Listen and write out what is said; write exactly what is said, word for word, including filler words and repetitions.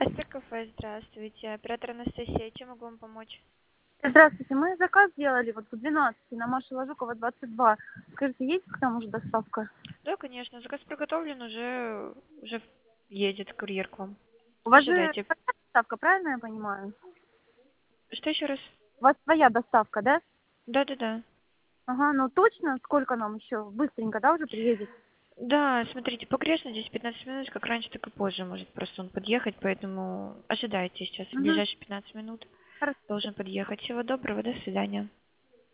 Астер-кафе, здравствуйте. Оператор Анастасия, чем могу вам помочь? Здравствуйте, мы заказ сделали вот в двенадцать на Машева Жукова двадцать два. Скажите, есть к нам уже доставка? Да, конечно, заказ приготовлен, уже, уже едет курьер к вам. У вас же Ожидайте. своя доставка, правильно я понимаю? Что еще раз? У вас своя доставка, да? Да-да-да. Ага, ну точно, сколько нам еще? Быстренько, да, уже приедет? Да, смотрите, погрешно здесь пятнадцать минут, как раньше, так и позже может просто он подъехать, поэтому ожидайте сейчас, в Угу. ближайшие пятнадцать минут Хорошо. должен подъехать. Всего доброго, до свидания.